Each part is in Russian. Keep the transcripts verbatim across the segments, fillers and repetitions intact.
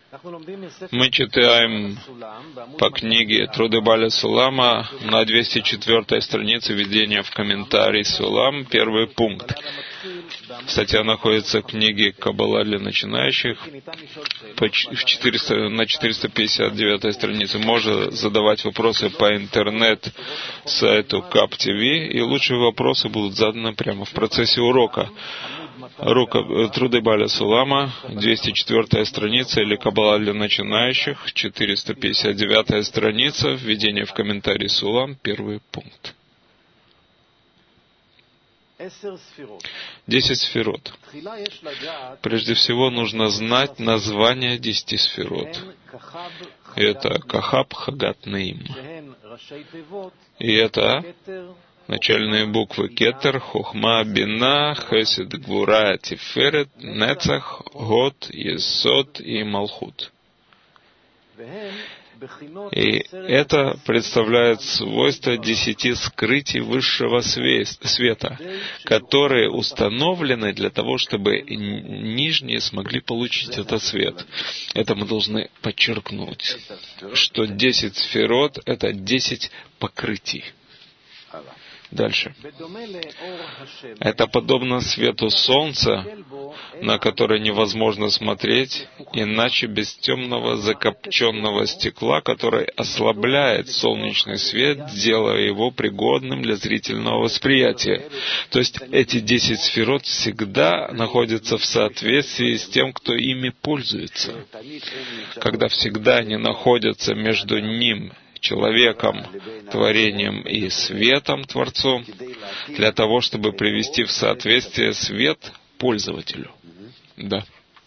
Мы читаем по книге Труды Баля Сулама на двести четвёртой странице введения в комментарий Сулам, первый пункт. Статья находится в книге «Каббала для начинающих» в четыреста, на четыреста пятьдесят девятой странице. Можно задавать вопросы по интернет-сайту Каб ти ви, и лучшие вопросы будут заданы прямо в процессе урока. Рука, Труды Баля Сулама, двести четвёртая страница, или Каббала для начинающих, четыреста пятьдесят девятая страница, введение в комментарий Сулам, первый пункт. Десять сферот. Прежде всего нужно знать название десяти сферот. Это Кахаб, Хагат, Наим. И это начальные буквы Кетер, Хохма, Бина, Хесед, Гвура, Тиферет, Нецах, Год, Есод и Малхут. И это представляет свойства десяти скрытий высшего света, которые установлены для того, чтобы нижние смогли получить этот свет. Это мы должны подчеркнуть, что десять сферот — это десять покрытий. Дальше. Это подобно свету солнца, на который невозможно смотреть, иначе без темного закопченного стекла, который ослабляет солнечный свет, делая его пригодным для зрительного восприятия. То есть эти десять сферот всегда находятся в соответствии с тем, кто ими пользуется. Когда всегда они находятся между ним, человеком, творением и светом, Творцом, для того, чтобы привести в соответствие свет пользователю. Да.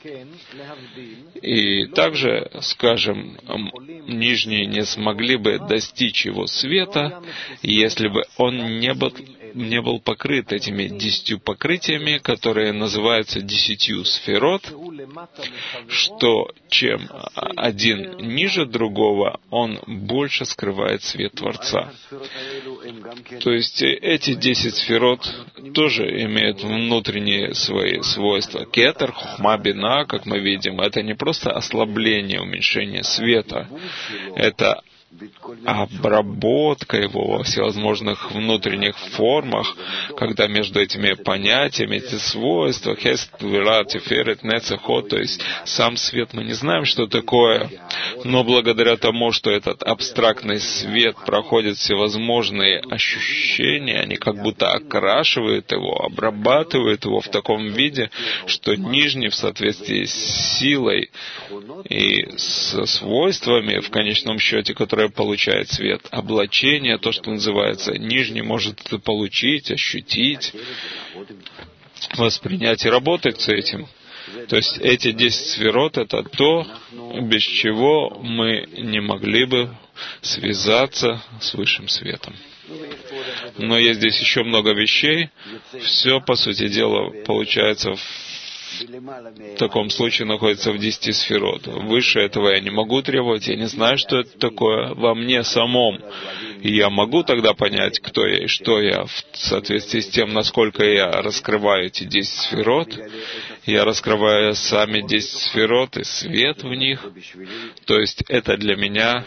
И также, скажем, нижние не смогли бы достичь его света, если бы он не был, не был покрыт этими десятью покрытиями, которые называются десятью сферот, что чем один ниже другого, он больше скрывает свет Творца. То есть эти десять сферот тоже имеют внутренние свои свойства. Кетер, Хохма, Бина, как мы видим, это не просто ослабление, уменьшение света, это обработка его во всевозможных внутренних формах, когда между этими понятиями, эти свойства, хест, гвура, тиферет, нецах, то есть сам свет мы не знаем, что такое, но благодаря тому, что этот абстрактный свет проходит всевозможные ощущения, они как будто окрашивают его, обрабатывают его в таком виде, что нижний в соответствии с силой и со свойствами, в конечном счете, которые получает свет, облачение, то, что называется, нижний может это получить, ощутить, воспринять и работать с этим. То есть эти десять сферот — это то, без чего мы не могли бы связаться с высшим светом. Но есть здесь еще много вещей. Все, по сути дела, получается в в таком случае находится в десяти сферот. Выше этого я не могу требовать, я не знаю, что это такое во мне самом. И я могу тогда понять, кто я и что я, в соответствии с тем, насколько я раскрываю эти десять сферот. Я раскрываю сами десять сферот и свет в них. То есть это для меня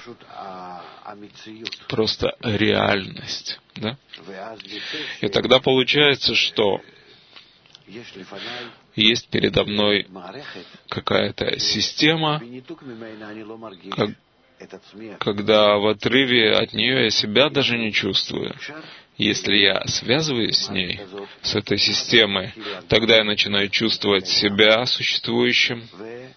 просто реальность. Да? И тогда получается, что есть передо мной какая-то система, как, когда в отрыве от нее я себя даже не чувствую. Если я связываюсь с ней, с этой системой, тогда я начинаю чувствовать себя существующим,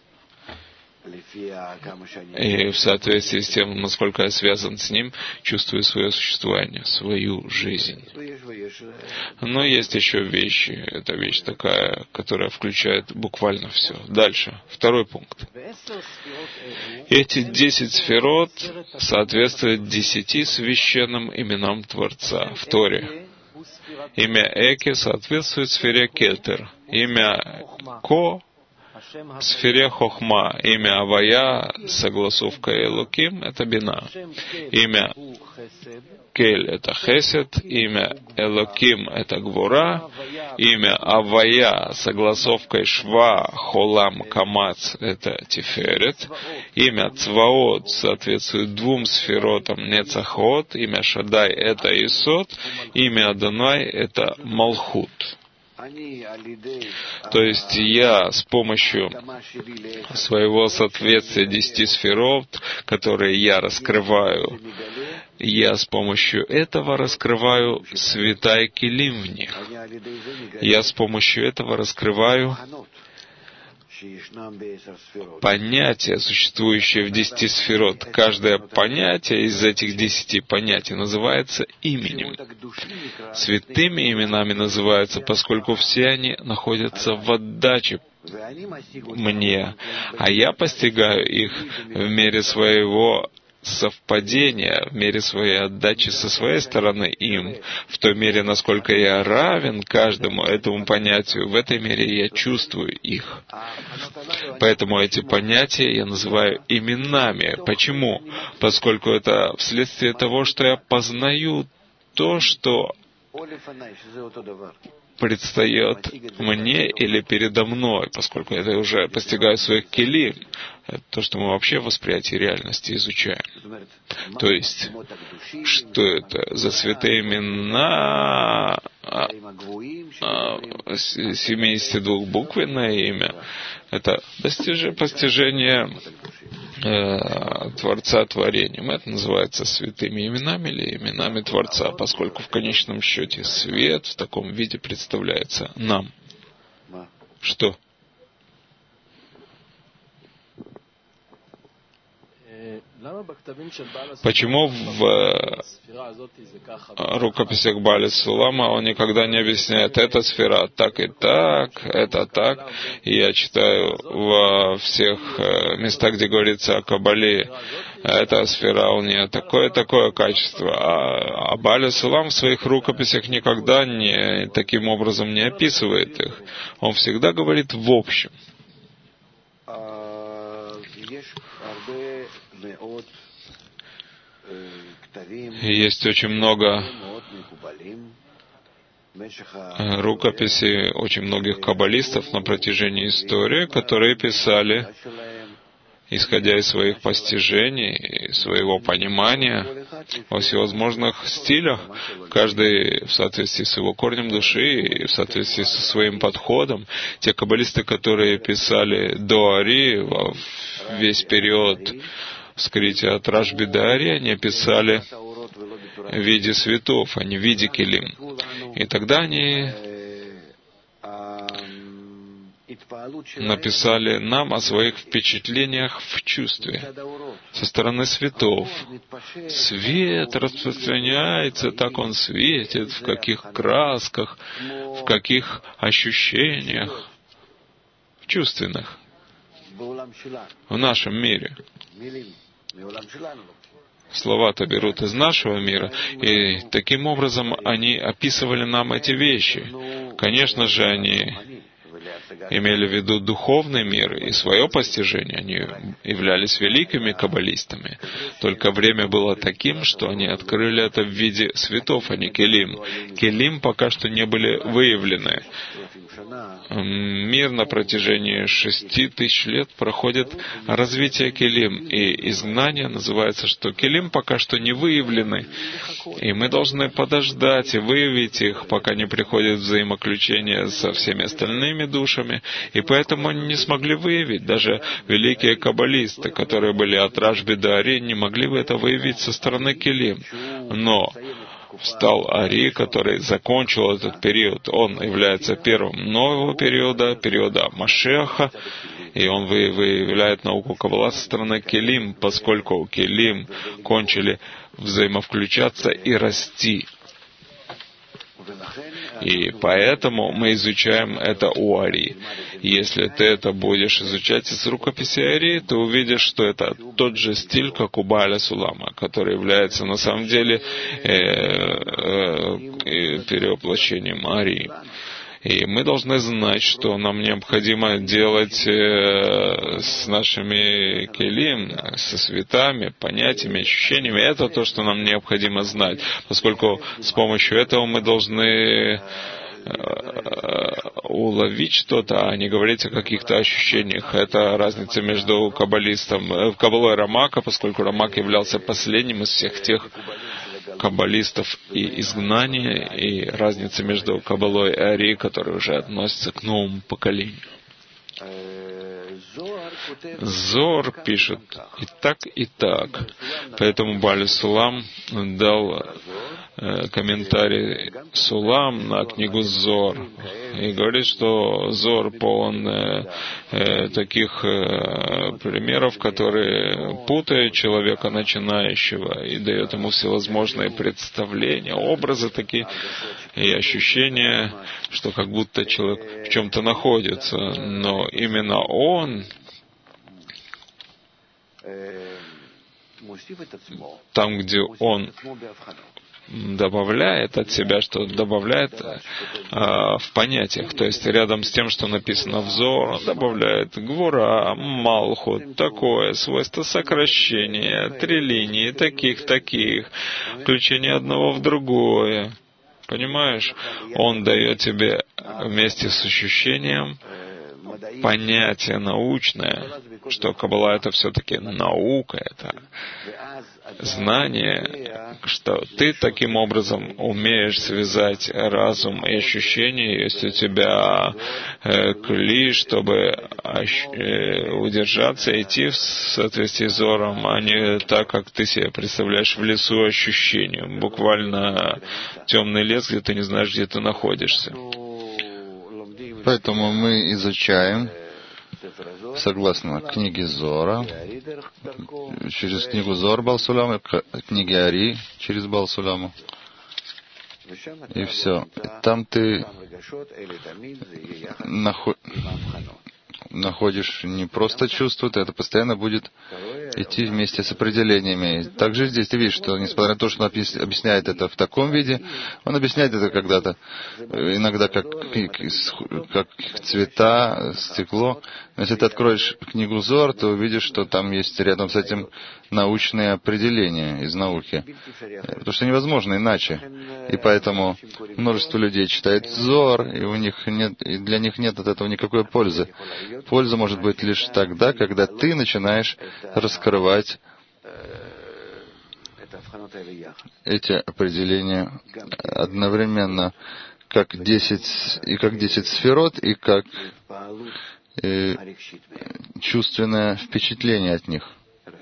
и в соответствии с тем, насколько я связан с ним, чувствую свое существование, свою жизнь. Но есть еще вещи. Это вещь такая, которая включает буквально все. Дальше. Второй пункт. Эти десять сферот соответствуют десяти священным именам Творца в Торе. Имя Эке соответствует сфере Кетер. Имя Ко В сфере Хохма имя Авая с согласовкой Элоким — это Бина. Имя Кель — это Хесед, имя Элоким — это Гвура, имя Авая с согласовкой Шва, Холам, Камац — это Тиферет, имя Цваот соответствует двум сферотам Нецахот, имя Шадай — это Исот, имя Адонай — это Малхут. То есть я с помощью своего соответствия десяти сферот, которые я раскрываю, я с помощью этого раскрываю света и келим в них. Я с помощью этого раскрываю понятия, существующие в десяти сферот. Каждое понятие из этих десяти понятий называется именем. Святыми именами называются, поскольку все они находятся в отдаче мне, а я постигаю их в мере своего совпадения, в мере своей отдачи со своей стороны им, в той мере, насколько я равен каждому этому понятию, в этой мере я чувствую их. Поэтому эти понятия я называю именами. Почему? Поскольку это вследствие того, что я познаю то, что предстает мне или передо мной, поскольку это уже постигаю своих келим, это то, что мы вообще в восприятии реальности изучаем. То есть, что это за святые имена, семидесятидвухбуквенное имя? Это достижение, постижение э, Творца творением. Это называется святыми именами или именами Творца, поскольку в конечном счете свет в таком виде представляется нам. Что? Почему в рукописях Бааля Сулама он никогда не объясняет, эта сфера так и так, это так? И я читаю во всех местах, где говорится о Кабале, эта сфера у нее такое-такое качество. А, а Бааля Сулам в своих рукописях никогда не, таким образом не описывает их. Он всегда говорит в общем. Есть очень много рукописей очень многих каббалистов на протяжении истории, которые писали, исходя из своих постижений, своего понимания, во всевозможных стилях, каждый в соответствии с его корнем души и в соответствии со своим подходом. Те каббалисты, которые писали до Ари, во весь период вскрытия от Рашби до Ари, они писали в виде светов, а не в виде келим. И тогда они написали нам о своих впечатлениях в чувстве со стороны светов. Свет распространяется, так он светит, в каких красках, в каких ощущениях, в чувственных, в нашем мире. Слова-то берут из нашего мира, и таким образом они описывали нам эти вещи. Конечно же, они имели в виду духовный мир и свое постижение. Они являлись великими каббалистами. Только время было таким, что они открыли это в виде светов, а не келим. Келим пока что не были выявлены. Мир на протяжении шести тысяч лет проходит развитие келим, и изгнание называется, что келим пока что не выявлены, и мы должны подождать и выявить их, пока не приходит взаимоключение со всеми остальными душами, и поэтому они не смогли выявить. Даже великие каббалисты, которые были от Рашби до Ари, не могли бы это выявить со стороны келим. Но встал Ари, который закончил этот период. Он является первым нового периода, периода Машеха, и он выявляет науку Каббала со стороны келим, поскольку келим кончили взаимовключаться и расти. И поэтому мы изучаем это у Ари. Если ты это будешь изучать из рукописи Ари, ты увидишь, что это тот же стиль, как у Бааля Сулама, который является на самом деле э, э, перевоплощением Ари. И мы должны знать, что нам необходимо делать с нашими келим, со светами, понятиями, ощущениями. Это то, что нам необходимо знать, поскольку с помощью этого мы должны уловить что-то, а не говорить о каких-то ощущениях. Это разница между каббалистом, каббалой Рамака, поскольку Рамак являлся последним из всех тех каббалистов и изгнания, и разница между каббалой и Ари, которые уже относятся к новому поколению. Зор пишет и так, и так. Поэтому Бааль Сулам дал э, комментарий Сулам на книгу Зор. И говорит, что Зор полон э, э, таких э, примеров, которые путают человека начинающего и дает ему всевозможные представления, образы такие и ощущения, что как будто человек в чем-то находится. Но именно он там, где он добавляет от себя, что добавляет э, в понятиях, то есть рядом с тем, что написано взор, он добавляет гвура, малхут, такое, свойство сокращения, три линии, таких-таких, включение одного в другое. Понимаешь? Он дает тебе вместе с ощущением понятие научное, что Каббала — это все-таки наука, это знание, что ты таким образом умеешь связать разум и ощущения, есть у тебя э, кли, чтобы э, удержаться и идти в соответствии с зором, а не так, как ты себе представляешь в лесу ощущения. Буквально темный лес, где ты не знаешь, где ты находишься. Поэтому мы изучаем, согласно книге Зора, через книгу Зор Баал Сулама, книги Ари через Баал Сулама. И все. И там ты нахо... находишь не просто чувство, это постоянно будет идти вместе с определениями. Также здесь ты видишь, что несмотря на то, что он объясняет это в таком виде, он объясняет это когда-то, иногда как, как цвета, стекло. Но если ты откроешь книгу Зор, то увидишь, что там есть рядом с этим научные определения из науки. Потому что невозможно иначе. И поэтому множество людей читает Зор, и у них нет, и для них нет от этого никакой пользы. Польза может быть лишь тогда, когда ты начинаешь раскрывать эти определения одновременно, как десять, и как десять сферот, и как и чувственное впечатление от них.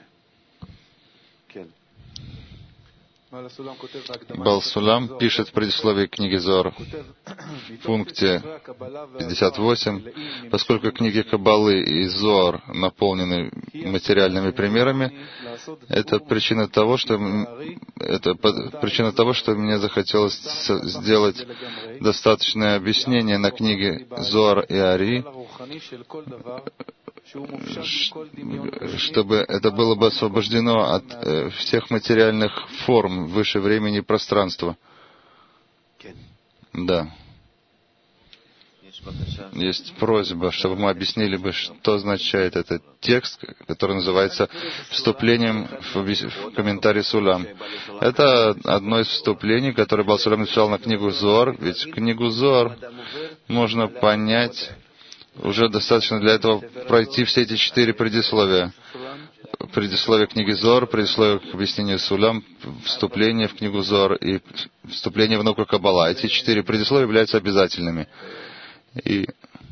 Баал Сулам пишет в предисловии книги Зор в пункте пятьдесят восемь, поскольку книги Каббалы и Зор наполнены материальными примерами, это причина того, что это причина того, что мне захотелось сделать достаточное объяснение на книге Зор и Ари, чтобы это было бы освобождено от э, всех материальных форм выше времени и пространства. Да. Есть просьба, чтобы мы объяснили бы, что означает этот текст, который называется «Вступлением в, в комментарий Сулам». Это одно из вступлений, которое Баал Сулам написал на книгу Зор, ведь книгу Зор можно понять. Уже достаточно для этого пройти все эти четыре предисловия. Предисловие книги Зор, предисловие к объяснению Сулам, вступление в книгу Зор и вступление в науку Каббала. Эти четыре предисловия являются обязательными. И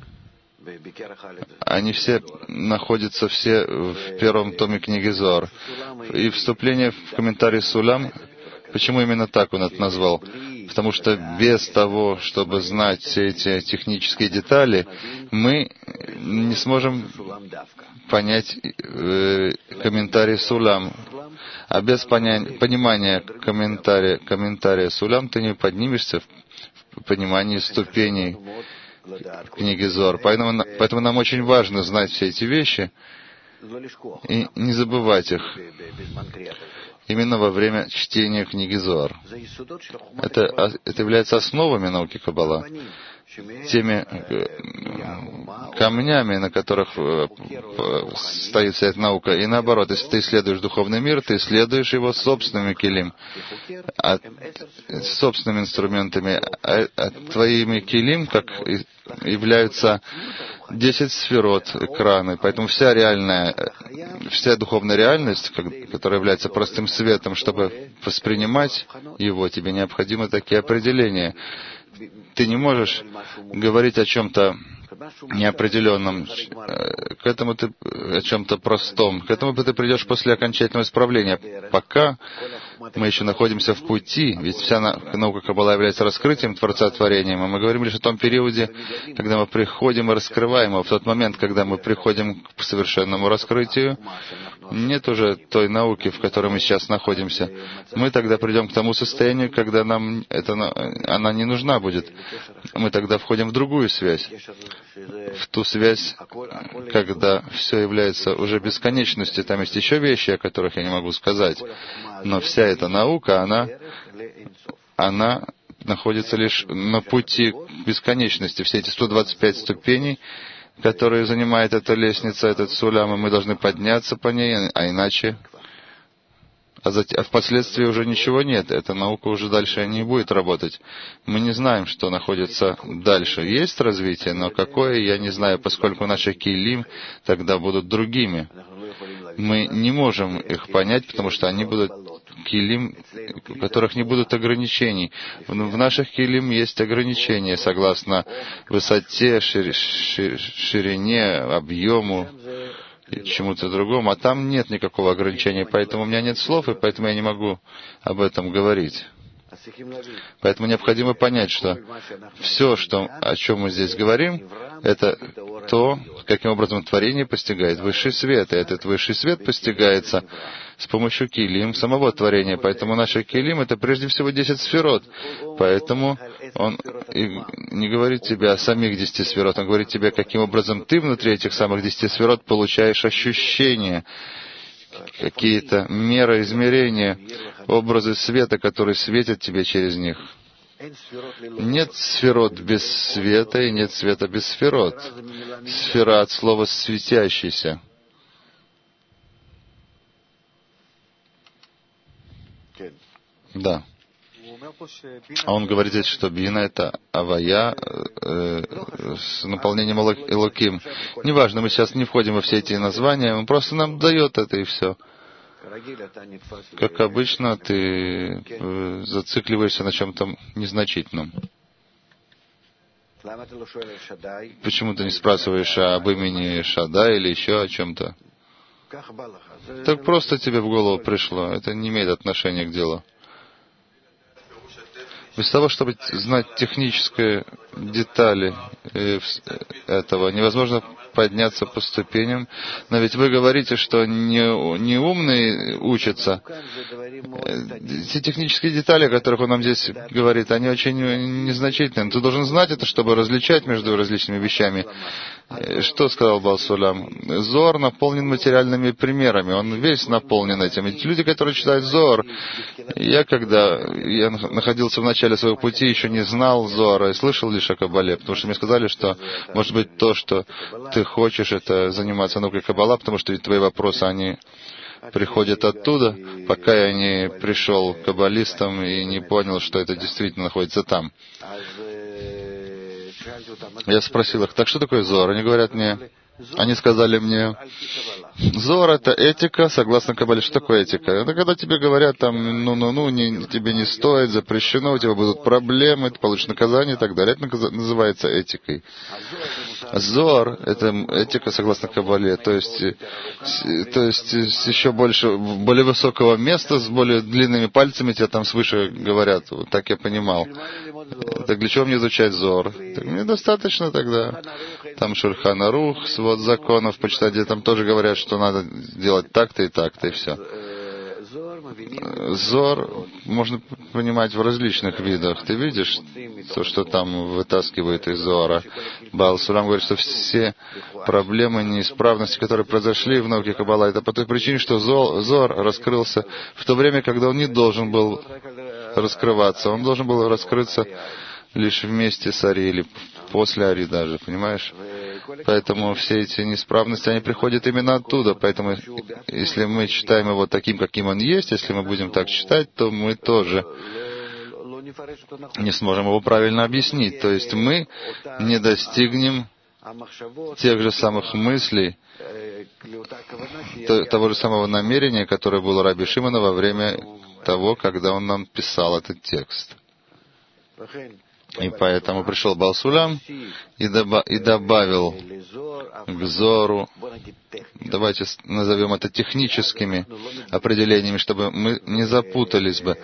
они все находятся все в первом томе книги Зор. И вступление в комментарий Сулам, почему именно так он это назвал? Потому что без того, чтобы знать все эти технические детали, мы не сможем понять э, комментарий Сулам. А без поня- понимания комментария, комментария Сулам ты не поднимешься в понимании ступеней книги Зор. Поэтому, поэтому нам очень важно знать все эти вещи и не забывать их именно во время чтения книги Зор. Это, это является основами науки Каббала. теми камнями, на которых стоит вся эта наука. И наоборот, если ты исследуешь духовный мир, ты исследуешь его собственными килим, а, собственными инструментами. А, а твоими килим, как являются десять сферот, экраны. Поэтому вся реальная, вся духовная реальность, которая является простым светом, чтобы воспринимать его, тебе необходимы такие определения. Ты не можешь говорить о чем-то неопределенном, к этому ты о чем-то простом. К этому ты придешь после окончательного исправления. Пока мы еще находимся в пути, ведь вся наука Каббала является раскрытием Творца творением, а мы говорим лишь о том периоде, когда мы приходим и раскрываем его. В тот момент, когда мы приходим к совершенному раскрытию, нет уже той науки, в которой мы сейчас находимся. Мы тогда придем к тому состоянию, когда нам это, она не нужна будет. Мы тогда входим в другую связь. В ту связь, когда все является уже бесконечностью. Там есть еще вещи, о которых я не могу сказать. Но вся эта наука, она, она находится лишь на пути к бесконечности. Все эти сто двадцать пять ступеней, которые занимает эта лестница, этот сулям, и мы должны подняться по ней, а иначе... А, затем, а впоследствии уже ничего нет. Эта наука уже дальше не будет работать. Мы не знаем, что находится дальше. Есть развитие, но какое, я не знаю, поскольку наши килим тогда будут другими. Мы не можем их понять, потому что они будут килим, у которых не будут ограничений. В наших килим есть ограничения, согласно высоте, шир, шир, ширине, объему и чему-то другому, а там нет никакого ограничения, поэтому у меня нет слов, и поэтому я не могу об этом говорить. Поэтому необходимо понять, что все, что, о чем мы здесь говорим, это то, каким образом творение постигает высший свет. И этот высший свет постигается с помощью килим самого творения. Поэтому наши килим — это прежде всего десять сферот. Поэтому он и не говорит тебе о самих десяти сферот, он говорит тебе, каким образом ты внутри этих самых десяти сферот получаешь ощущения, какие-то меры измерения, образы света, которые светят тебе через них. Нет сферот без света, и нет света без сферот. Сфера от слова «светящийся». Да. А он говорит здесь, что бина — это авая э, с наполнением элоким. Неважно, мы сейчас не входим во все эти названия, он просто нам дает это, и все. Как обычно, ты э, зацикливаешься на чем-то незначительном. Почему ты не спрашиваешь об имени Шада или еще о чем-то? Так просто тебе в голову пришло. Это не имеет отношения к делу. Без того, чтобы знать технические детали этого, невозможно подняться по ступеням. Но ведь вы говорите, что не, не умные учатся. Эти технические детали, о которых он нам здесь говорит, они очень незначительны. Ты должен знать это, чтобы различать между различными вещами. Что сказал Баал Сулам? Зоар наполнен материальными примерами. Он весь наполнен этим. Ведь люди, которые читают Зоар, я когда я находился в начале своего пути, еще не знал Зоара и слышал лишь о Каббале, потому что мне сказали, что, может быть, то, что ты хочешь, это заниматься наукой Каббала, потому что ведь твои вопросы, они приходят оттуда, пока я не пришел к каббалистам и не понял, что это действительно находится там. Я спросил их, так что такое Зоар? Они говорят мне, они сказали мне, Зоар — это этика, согласно Каббале. Что такое этика? Это когда тебе говорят, там, ну-ну-ну, не, тебе не стоит, запрещено, у тебя будут проблемы, ты получишь наказание и так далее. Это называется этикой. Зоар — это этика, согласно Каббале, то есть, то есть с еще больше, более высокого места, с более длинными пальцами, тебе там свыше говорят. Вот так я понимал. Так для чего мне изучать Зоар? Так мне достаточно тогда. Там Шульхан Арух, свод законов, почитать, где там тоже говорят, что надо делать так-то и так-то, и все. Зоар можно понимать в различных видах. Ты видишь то, что там вытаскивают из Зоара. Баал Сулам говорит, что все проблемы, неисправности, которые произошли в науке Каббала, это по той причине, что Зоар раскрылся в то время, когда он не должен был раскрываться. Он должен был раскрыться лишь вместе с Ари или после Ари даже, понимаешь? Поэтому все эти неисправности, они приходят именно оттуда. Поэтому, если мы читаем его таким, каким он есть, если мы будем так читать, то мы тоже не сможем его правильно объяснить. То есть мы не достигнем тех же самых мыслей, того же самого намерения, которое было у Раби Шимона во время того, когда он нам писал этот текст. И поэтому пришел Баал Сулам и, доба- и добавил к Зору, давайте назовем это техническими определениями, чтобы мы не запутались бы.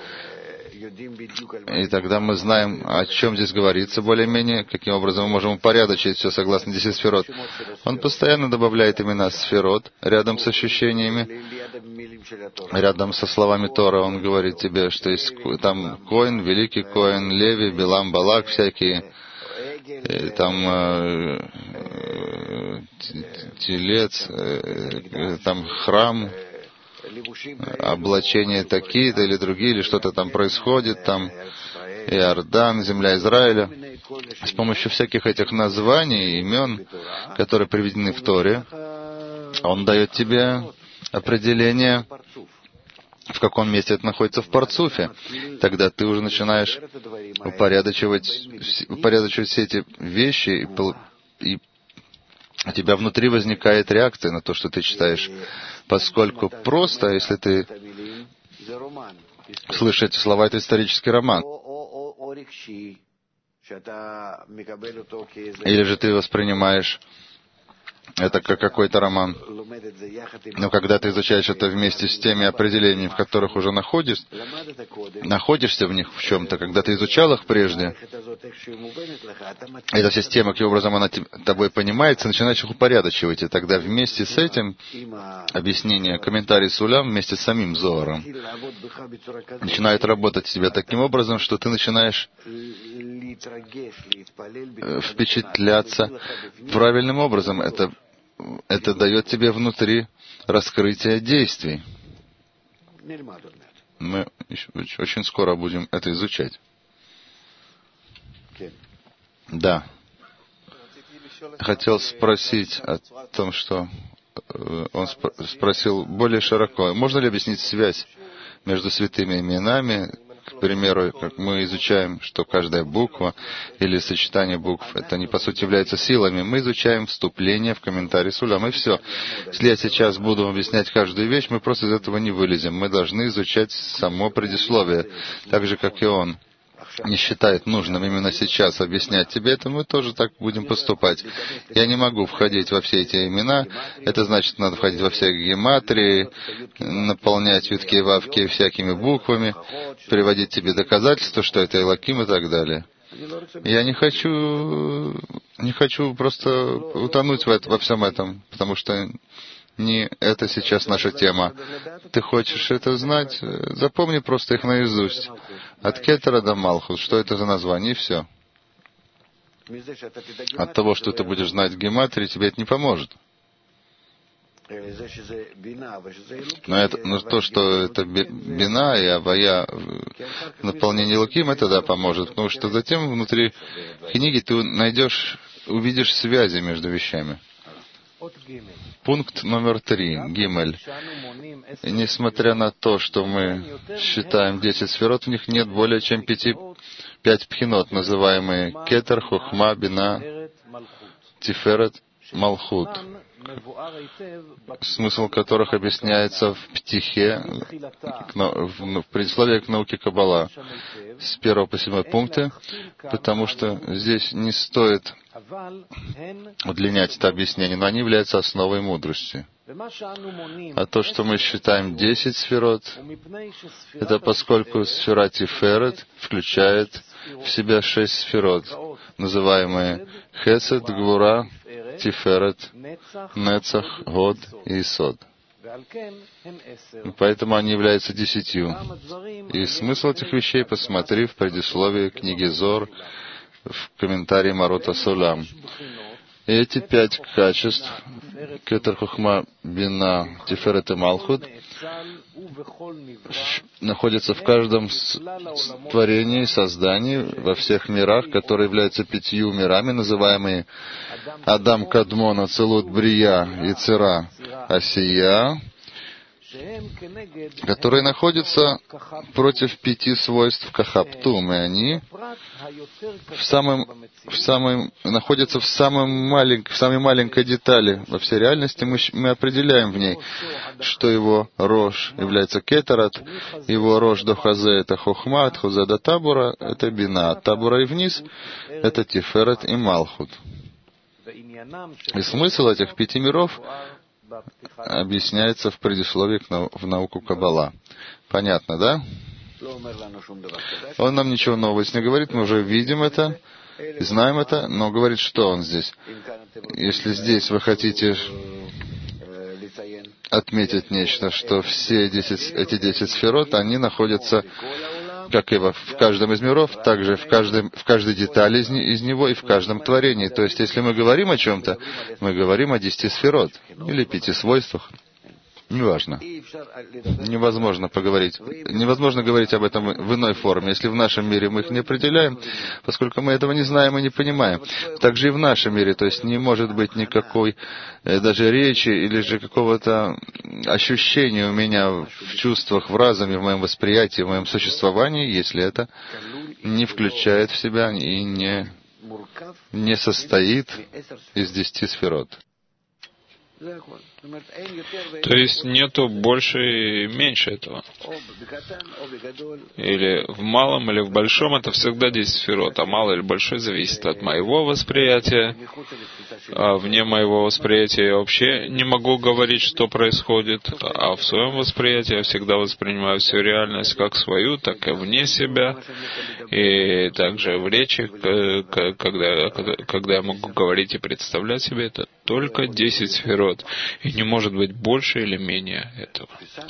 И тогда мы знаем, о чем здесь говорится более-менее, каким образом мы можем упорядочить все согласно десяти сферот. Он постоянно добавляет имена сферот рядом с ощущениями, рядом со словами Тора. Он говорит тебе, что есть там Коэн, Великий Коэн, Леви, Билам, Балак, всякие там э, телец, э, там храм, облачения такие-то или другие, или что-то там происходит, там Иордан, земля Израиля. С помощью всяких этих названий, имен, которые приведены в Торе, он дает тебе определение, в каком месте это находится в парцуфе. Тогда ты уже начинаешь упорядочивать, упорядочивать все эти вещи, и, и у тебя внутри возникает реакция на то, что ты читаешь. Поскольку просто, если ты слышишь эти слова, это исторический роман. Или же ты воспринимаешь это как какой-то роман. Но когда ты изучаешь это вместе с теми определениями, в которых уже находишь, находишься в них в чем-то, когда ты изучал их прежде, эта система, каким образом она тобой понимается, начинаешь их упорядочивать. И тогда вместе с этим объяснение, комментарий Сулям вместе с самим Зоаром начинает работать в тебе таким образом, что ты начинаешь впечатляться правильным образом. Это, это дает тебе внутри раскрытие действий. Мы очень скоро будем это изучать. Да. Хотел спросить о том, что он спросил более широко. Можно ли объяснить связь между святыми именами? К примеру, как мы изучаем, что каждая буква или сочетание букв, это не по сути является силами. Мы изучаем вступление в комментарий Сулям, и все. Если я сейчас буду объяснять каждую вещь, мы просто из этого не вылезем. Мы должны изучать само предисловие, так же, как и он не считает нужным именно сейчас объяснять тебе это, мы тоже так будем поступать. Я не могу входить во все эти имена, это значит, надо входить во все гематрии, наполнять ютки и вавки всякими буквами, приводить тебе доказательства, что это Элоким и так далее. Я не хочу, не хочу просто утонуть в это, во всем этом, потому что не это сейчас наша тема. Ты хочешь это знать? Запомни просто их наизусть. От Кетера до Малхут. Что это за название? И все. От того, что ты будешь знать гематрии, тебе это не поможет. Но, это, но то, что это бина и авая, наполнение луким, это да, поможет. Потому что затем внутри книги ты найдешь, увидишь связи между вещами. Пункт номер три, Гимель. И несмотря на то, что мы считаем десять сферот, в них нет более чем пяти, пять пхинот, называемые Кетер, Хохма, Бина, Тиферет, Малхут, смысл которых объясняется в Птихе, в предисловии к науке Каббала, с первого по седьмой пункты, потому что здесь не стоит удлинять это объяснение, но они являются основой мудрости. А то, что мы считаем десять сферот, это поскольку сфера Тиферет включает в себя шесть сферот, называемые Хесед, Гвура, Тиферет, Нецах, Год и Исод. Поэтому они являются десятью. И смысл этих вещей посмотри в предисловии книги Зор, в комментарии Марота Сулам. И эти пять качеств, Кетер, Хохма, Бина, Тиферет и Малхут, находится в каждом творении, создании, во всех мирах, которые являются пятью мирами, называемые Адам, Кадмон, Ацилут, Брия, Яцера, Асия, которые находятся против пяти свойств Кахаптум, и они в самом, в самом, находятся в, самом малень, в самой маленькой детали. Во всей реальности мы, мы определяем в ней, что его рож является кетарат, его рож до хазе это хохма, от хузе до табура это бина, от табура и вниз это тиферет и малхут. И смысл этих пяти миров объясняется в предисловии в науку Каббала. Понятно, да? Он нам ничего нового не говорит, мы уже видим это, знаем это, но говорит, что он здесь. Если здесь вы хотите отметить нечто, что все десять, эти десять сферот, они находятся, как и в каждом из миров, также в, каждом, в каждой детали из, из него и в каждом творении. То есть, если мы говорим о чем-то, мы говорим о десяти сферот или пяти свойствах. Неважно. Невозможно поговорить. Невозможно говорить об этом в иной форме. Если в нашем мире мы их не определяем, поскольку мы этого не знаем и не понимаем. Также и в нашем мире. То есть не может быть никакой даже речи или же какого-то ощущения у меня в чувствах, в разуме, в моем восприятии, в моем существовании, если это не включает в себя и не, не состоит из десяти сферот. То есть нету больше и меньше этого. Или в малом, или в большом, это всегда десять сферот, а малый или большой зависит от моего восприятия. А вне моего восприятия я вообще не могу говорить, что происходит, а в своем восприятии я всегда воспринимаю всю реальность как свою, так и вне себя. И также в речи, когда, когда я могу говорить и представлять себе, это только десять сферот. И не может быть больше или менее этого.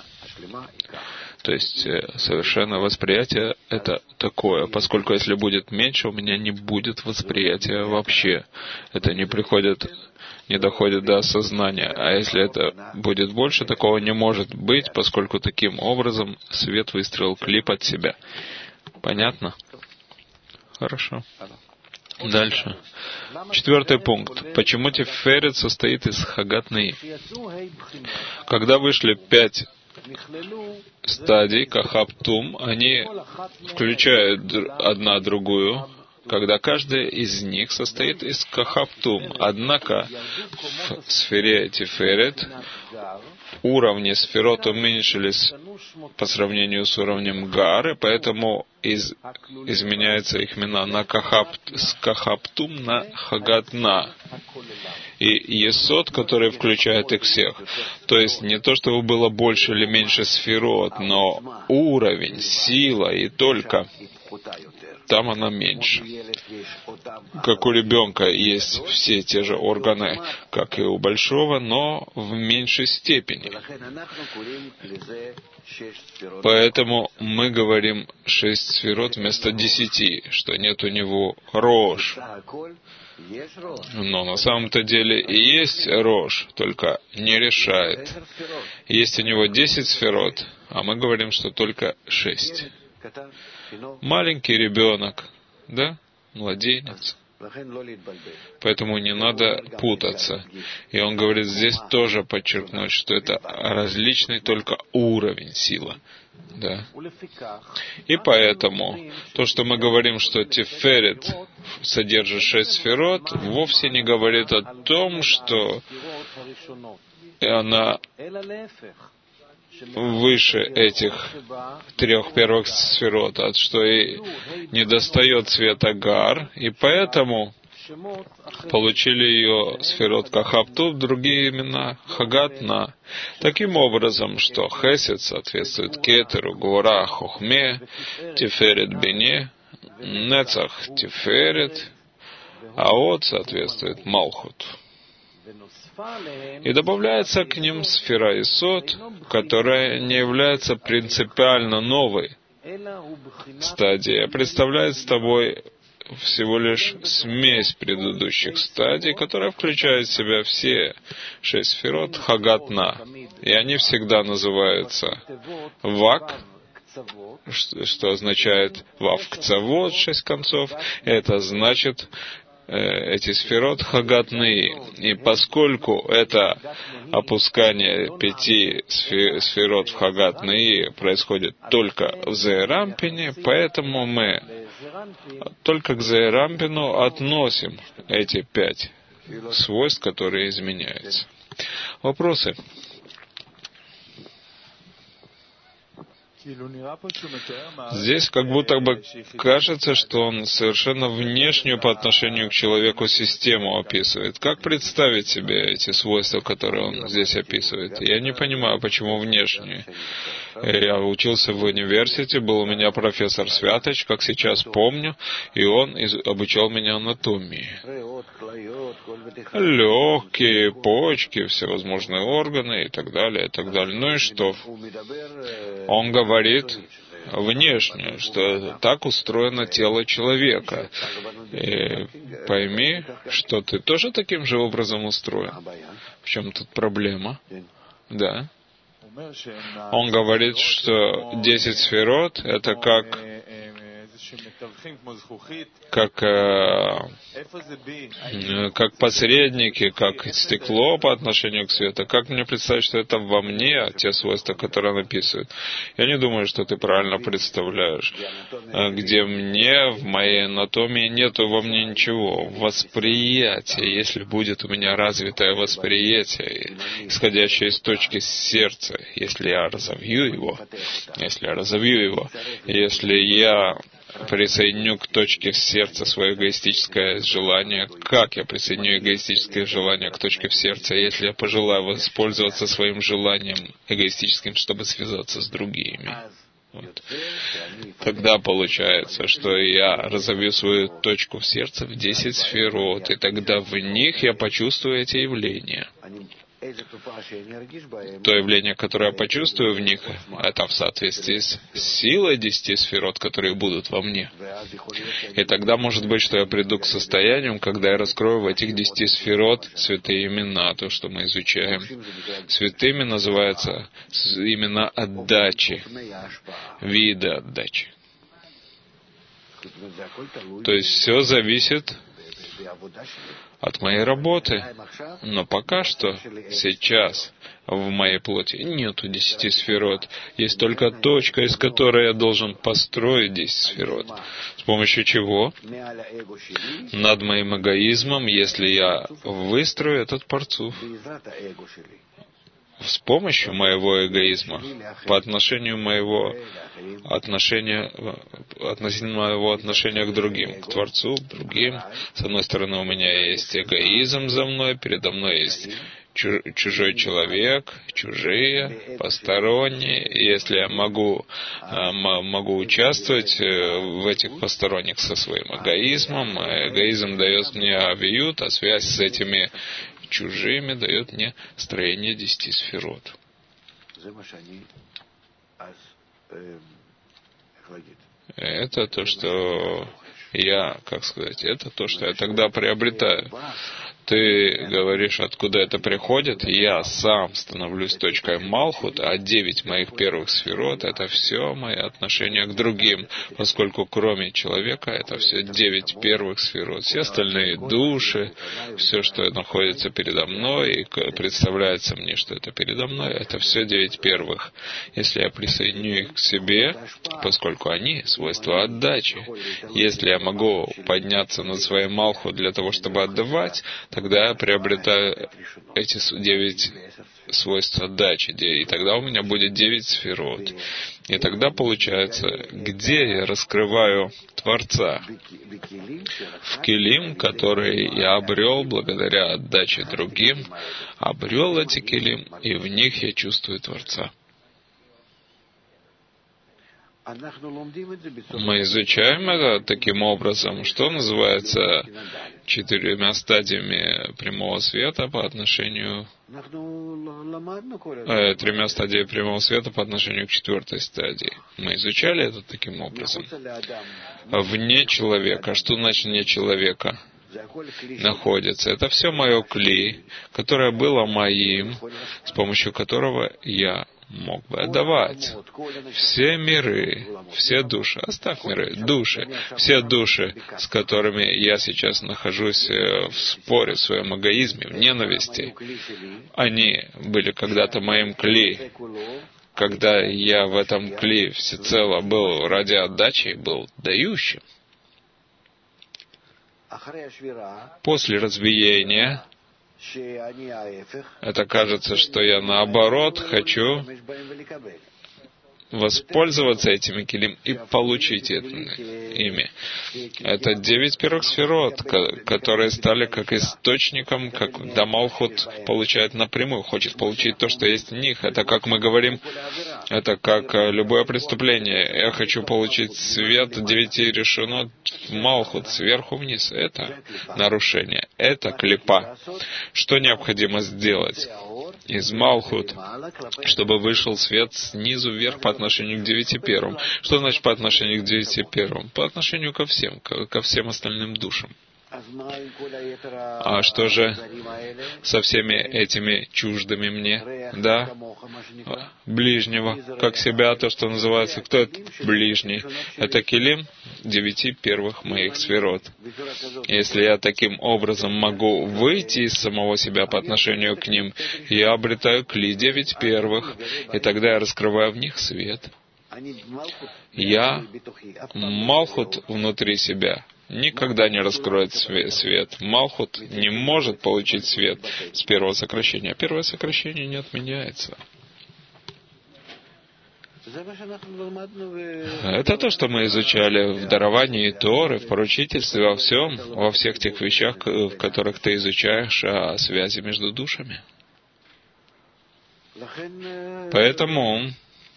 То есть совершенно восприятие это такое, поскольку если будет меньше, у меня не будет восприятия вообще. Это не приходит, не доходит до осознания. А если это будет больше, такого не может быть, поскольку таким образом свет выстроил клип от себя. Понятно? Хорошо. Дальше. Четвертый пункт. Почему Тиферет состоит из Хагат Наи? Когда вышли пять стадий Кахаптум, они включают одна другую, когда каждая из них состоит из Кахаптум. Однако в сфере Тиферет уровни сферот уменьшились по сравнению с уровнем Гары, поэтому из, изменяются их имена на кахап, с Кахаптум на Хагатна. И Есод, который включает их всех. То есть не то, чтобы было больше или меньше сферот, но уровень, сила и только там она меньше. Как у ребенка есть все те же органы, как и у большого, но в меньшей степени. Поэтому мы говорим шесть сферот вместо десяти, что нет у него рож. Но на самом-то деле и есть рож, только не решает. Есть у него десять сферот, а мы говорим, что только шесть. Маленький ребенок, да, младенец. Поэтому не надо путаться. И он говорит здесь тоже подчеркнуть, что это различный только уровень силы. Да. И поэтому то, что мы говорим, что Тиферет содержит шесть сферот, вовсе не говорит о том, что она выше этих трех первых сферот, от что и недостает света Гар, и поэтому получили ее сферот Кахапту, другие имена Хагатна. Таким образом, что Хесед соответствует Кетеру, Гура, Хохме, Тиферет Бине, Нецах Тиферет, а От соответствует Малхут. И добавляется к ним сфера Есод, которая не является принципиально новой стадией, а представляет собой всего лишь смесь предыдущих стадий, которая включает в себя все шесть сферот Хагат-На. И они всегда называются Вак, что означает Вав Кцавот, шесть концов. Это значит эти сферот Хагат-Ны. И поскольку это опускание пяти сферот в Хагат-Ны происходит только в Зеэрампине, поэтому мы только к Зеэрампину относим эти пять свойств, которые изменяются. Вопросы? Здесь как будто бы кажется, что он совершенно внешнюю по отношению к человеку систему описывает. Как представить себе эти свойства, которые он здесь описывает? Я не понимаю, почему внешнюю. Я учился в университете, был у меня профессор Святоч, как сейчас помню, и он обучал меня анатомии. Легкие, почки, всевозможные органы и так далее, и так далее. Ну и что? Он говорит внешне, что так устроено тело человека. И пойми, что ты тоже таким же образом устроен. В чем тут проблема? Да. Он говорит, что десять сферот — это как, как, э, как посредники, как стекло по отношению к свету. Как мне представить, что это во мне, те свойства, которые он описывает? Я не думаю, что ты правильно представляешь. Где мне, в моей анатомии, нету во мне ничего. Восприятие, если будет у меня развитое восприятие, исходящее из точки сердца, если я разовью его, если я разовью его, если я присоединю к точке сердца свое эгоистическое желание. Как я присоединю эгоистическое желание к точке в сердце, если я пожелаю воспользоваться своим желанием эгоистическим, чтобы связаться с другими? Вот. Тогда получается, что я разовью свою точку в сердце в десять сферот, и тогда в них я почувствую эти явления. То явление, которое я почувствую в них, это в соответствии с силой десяти сферот, которые будут во мне. И тогда может быть, что я приду к состоянию, когда я раскрою в этих десяти сферот святые имена, то, что мы изучаем. Святыми называются имена отдачи, виды отдачи. То есть все зависит от моей работы. Но пока что, сейчас, в моей плоти нету десяти сферот. Есть только точка, из которой я должен построить десять сферот. С помощью чего? Над моим эгоизмом, если я выстрою этот парцуф. С помощью моего эгоизма, по отношению моего отношения, относительно моего отношения к другим, к Творцу, к другим. С одной стороны, у меня есть эгоизм за мной, передо мной есть чужой человек, чужие, посторонние. Если я могу, могу участвовать в этих посторонних со своим эгоизмом, эгоизм дает мне авиют, а связь с этими чужими дает мне строение десяти сферот. Это то, что я, как сказать, это то, что я тогда приобретаю. Ты говоришь, откуда это приходит, я сам становлюсь точкой Малхут, а девять моих первых сферот — это все мои отношения к другим, поскольку кроме человека это все девять первых сферот. Все остальные души, все, что находится передо мной и представляется мне, что это передо мной, это все девять первых. Если я присоединю их к себе, поскольку они — свойства отдачи, если я могу подняться над своей Малхут для того, чтобы отдавать, тогда я приобретаю эти девять свойств отдачи, и тогда у меня будет девять сферот. И тогда получается, где я раскрываю Творца? В килим, который я обрел благодаря отдаче другим, обрел эти килим, и в них я чувствую Творца. Мы изучаем это таким образом, что называется четырьмя стадиями прямого света по отношению э, тремя стадиями прямого света по отношению к четвертой стадии. Мы изучали это таким образом. Вне человека. Что значит вне человека находится? Это все мое кли, которое было моим, с помощью которого я мог бы отдавать. Все миры, все души, оставь миры, души, все души, с которыми я сейчас нахожусь в споре, в своем эгоизме, в ненависти, они были когда-то моим кли. Когда я в этом кли всецело был ради отдачи, был дающим. После разбиения это кажется, что я наоборот хочу воспользоваться этими килим и получить это, ими. Это девять первых сферот, которые стали как источником, как когда Малхут получает напрямую, хочет получить то, что есть в них. Это, как мы говорим, это как любое преступление. Я хочу получить свет девяти решенот в Малхут, сверху вниз. Это нарушение, это клипа. Что необходимо сделать из Малхут, чтобы вышел свет снизу вверх по отношению к девяти первым? Что значит по отношению к девяти первым? По отношению ко всем, ко всем остальным душам. А что же со всеми этими чуждыми мне? Да, ближнего, как себя, то, что называется, кто это ближний? Это килим девяти первых моих сферот. Если я таким образом могу выйти из самого себя по отношению к ним, я обретаю кли девять первых, и тогда я раскрываю в них свет. Я Малхут внутри себя никогда не раскроет свет. Малхут не может получить свет с первого сокращения. Первое сокращение не отменяется. Это то, что мы изучали в даровании Торы, в поручительстве, во всем, во всех тех вещах, в которых ты изучаешь о связи между душами. Поэтому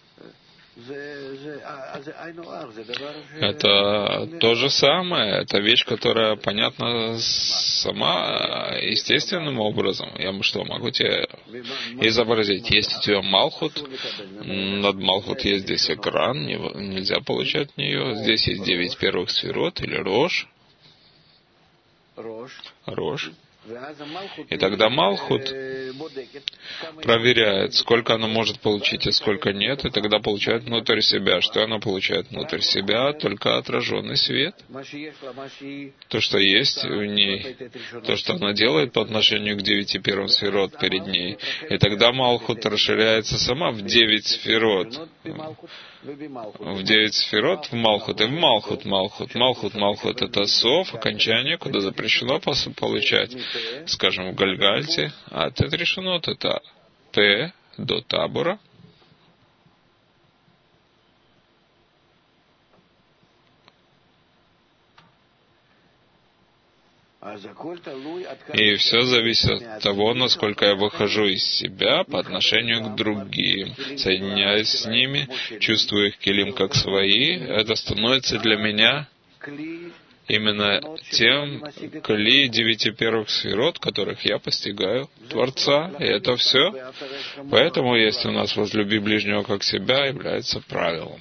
это то же самое, это вещь, которая понятна сама естественным образом. Я что, могу тебе изобразить? Есть у тебя Малхут, над Малхут есть здесь экран, нельзя получать от нее. Здесь есть девять первых сферот или Рош. Рош. И тогда Малхут проверяет, сколько она может получить и сколько нет, и тогда получает внутрь себя. Что она получает внутрь себя? Только отраженный свет. То, что есть в ней, то, что она делает по отношению к девяти первым сферот перед ней. И тогда Малхут расширяется сама в девять сферот. В девять сферот, в Малхут и в Малхут, Малхут. Малхут, Малхут — это Соф, окончание, куда запрещено получать. Скажем, в Гальгальте. А Тет решенот — это П до табора. И все зависит от того, насколько я выхожу из себя по отношению к другим. Соединяясь с ними, чувствую их килим как свои, это становится для меня именно тем кли девяти первых сферот, которых я постигаю Творца. И это все. Поэтому есть у нас «возлюби ближнего как себя» является правилом.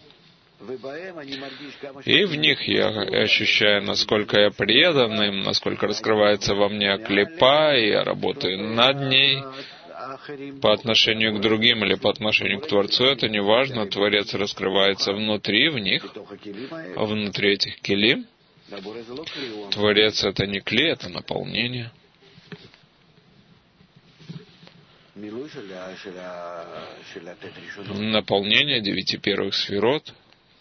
И в них я ощущаю, насколько я предан им, насколько раскрывается во мне клипа, и я работаю над ней по отношению к другим или по отношению к Творцу. Это не важно, Творец раскрывается внутри, в них, а внутри этих килим. Творец — это не кли, это наполнение. Наполнение девяти первых сферот.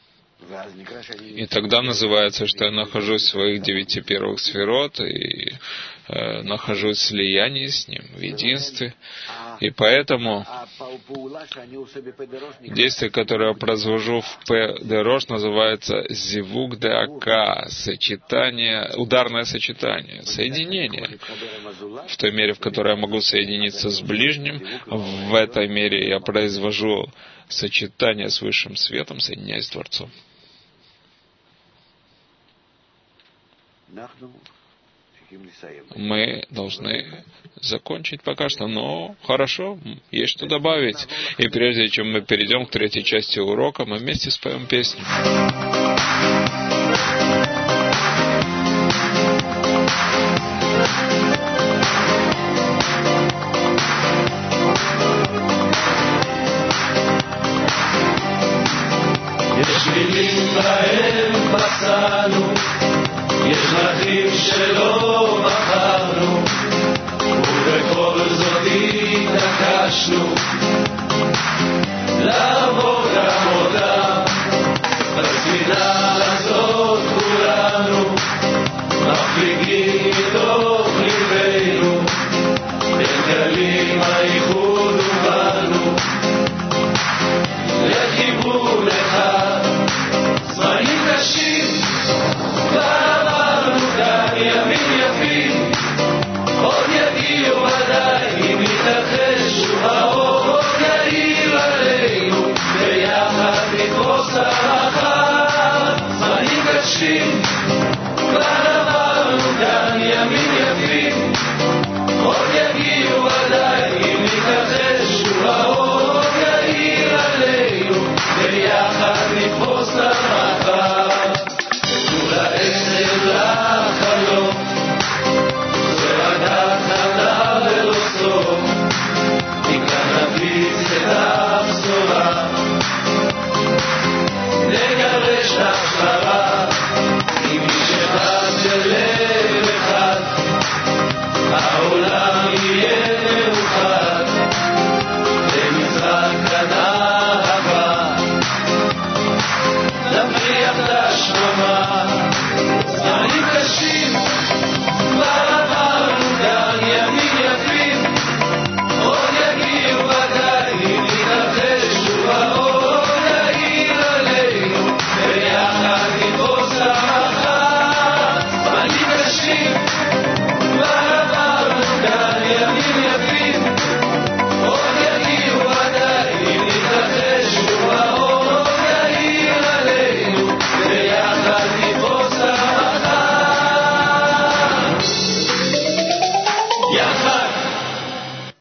И тогда называется, что я нахожусь в своих девяти первых сферот и э, нахожусь в слиянии с Ним, в единстве. И поэтому Действие, которое я произвожу в П-Дерош, называется зивук де ака, сочетание, ударное сочетание, соединение. В той мере, в которой я могу соединиться с ближним, в этой мере я произвожу сочетание с высшим светом, соединяясь с Творцом. Мы должны закончить пока что, но хорошо, есть что добавить. И прежде чем мы перейдем к третьей части урока, мы вместе споем песню. יש דרכים שלא בחרנו,